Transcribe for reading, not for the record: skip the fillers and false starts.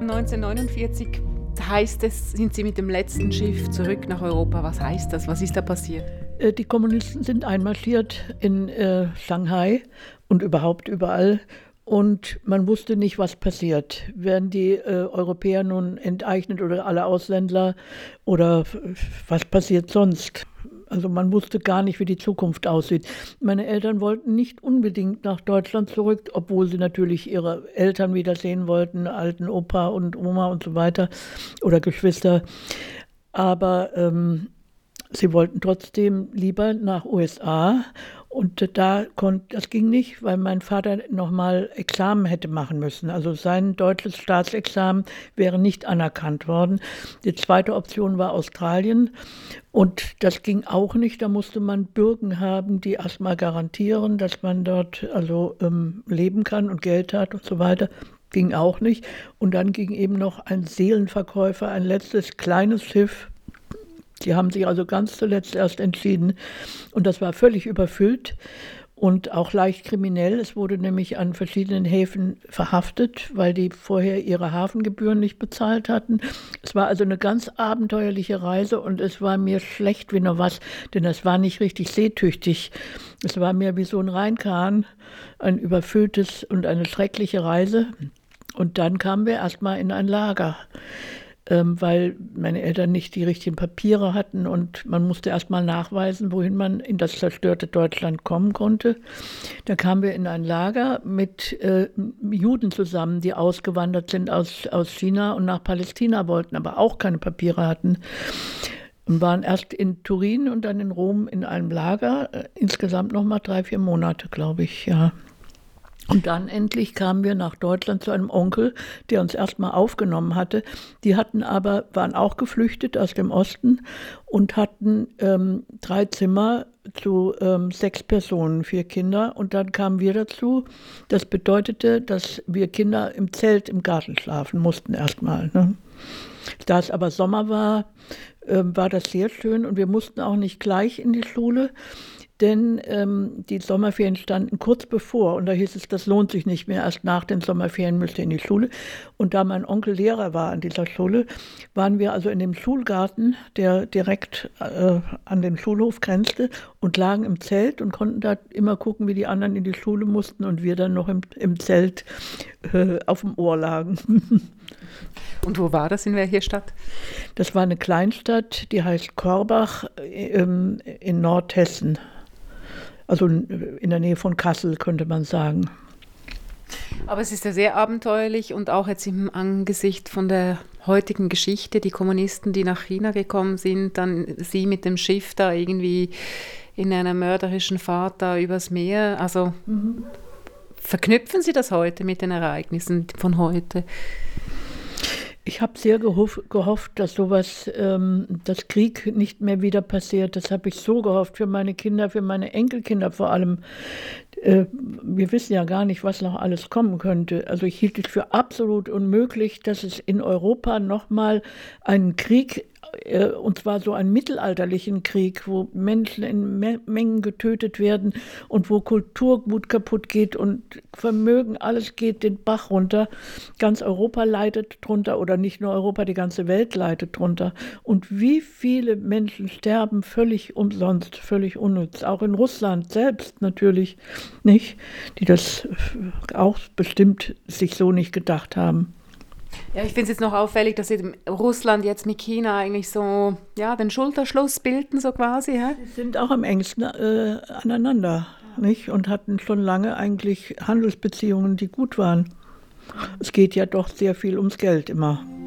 1949 heißt es, sind Sie mit dem letzten Schiff zurück nach Europa. Was heißt das? Was ist da passiert? Die Kommunisten sind einmarschiert in Shanghai und überhaupt überall. Und man wusste nicht, was passiert. Werden die Europäer nun enteignet oder alle Ausländer oder was passiert sonst? Also man wusste gar nicht, wie die Zukunft aussieht. Meine Eltern wollten nicht unbedingt nach Deutschland zurück, obwohl sie natürlich ihre Eltern wiedersehen wollten, alten Opa und Oma und so weiter oder Geschwister. Aber sie wollten trotzdem lieber nach USA und das ging nicht, weil mein Vater nochmal Examen hätte machen müssen. Also sein deutsches Staatsexamen wäre nicht anerkannt worden. Die zweite Option war Australien und das ging auch nicht. Da musste man Bürgen haben, die erstmal garantieren, dass man dort also leben kann und Geld hat und so weiter. Ging auch nicht. Und dann ging eben noch ein Seelenverkäufer, ein letztes kleines Schiff. Die haben sich also ganz zuletzt erst entschieden und das war völlig überfüllt und auch leicht kriminell. Es wurde nämlich an verschiedenen Häfen verhaftet, weil die vorher ihre Hafengebühren nicht bezahlt hatten. Es war also eine ganz abenteuerliche Reise und es war mir schlecht wie nur was, denn es war nicht richtig seetüchtig. Es war mehr wie so ein Rheinkahn, ein überfülltes und eine schreckliche Reise. Und dann kamen wir erstmal in ein Lager. Weil meine Eltern nicht die richtigen Papiere hatten und man musste erst mal nachweisen, wohin man in das zerstörte Deutschland kommen konnte. Da kamen wir in ein Lager mit Juden zusammen, die ausgewandert sind aus China und nach Palästina wollten, aber auch keine Papiere hatten. Und waren erst in Turin und dann in Rom in einem Lager, insgesamt noch mal 3-4 Monate, glaube ich, ja. Und dann endlich kamen wir nach Deutschland zu einem Onkel, der uns erstmal aufgenommen hatte. Die waren auch geflüchtet aus dem Osten und hatten 3 Zimmer zu 6 Personen, 4 Kinder. Und dann kamen wir dazu. Das bedeutete, dass wir Kinder im Zelt im Garten schlafen mussten erstmal. Ne? Da es aber Sommer war, war das sehr schön und wir mussten auch nicht gleich in die Schule. Denn die Sommerferien standen kurz bevor und da hieß es, das lohnt sich nicht mehr, erst nach den Sommerferien müsst ihr in die Schule. Und da mein Onkel Lehrer war an dieser Schule, waren wir also in dem Schulgarten, der direkt an den Schulhof grenzte und lagen im Zelt und konnten da immer gucken, wie die anderen in die Schule mussten und wir dann noch im Zelt auf dem Ohr lagen. Und wo war das, in welcher Stadt? Das war eine Kleinstadt, die heißt Korbach in Nordhessen. Also in der Nähe von Kassel, könnte man sagen. Aber es ist ja sehr abenteuerlich und auch jetzt im Angesicht von der heutigen Geschichte, die Kommunisten, die nach China gekommen sind, dann Sie mit dem Schiff da irgendwie in einer mörderischen Fahrt da übers Meer. Also verknüpfen Sie das heute mit den Ereignissen von heute? Ich habe sehr gehofft, dass sowas, dass Krieg nicht mehr wieder passiert. Das habe ich so gehofft für meine Kinder, für meine Enkelkinder vor allem. Wir wissen ja gar nicht, was noch alles kommen könnte. Also ich hielt es für absolut unmöglich, dass es in Europa nochmal einen Krieg, und zwar so einen mittelalterlichen Krieg, wo Menschen in Mengen getötet werden und wo Kulturgut kaputt geht und Vermögen, alles geht den Bach runter. Ganz Europa leidet drunter oder nicht nur Europa, die ganze Welt leidet drunter. Und wie viele Menschen sterben völlig umsonst, völlig unnütz. Auch in Russland selbst natürlich nicht, die das auch bestimmt sich so nicht gedacht haben. Ja, ich finde es jetzt noch auffällig, dass Russland jetzt mit China eigentlich so den Schulterschluss bilden, so quasi. Ja? Sie sind auch am engsten aneinander, nicht? Und hatten schon lange eigentlich Handelsbeziehungen, die gut waren. Es geht ja doch sehr viel ums Geld immer.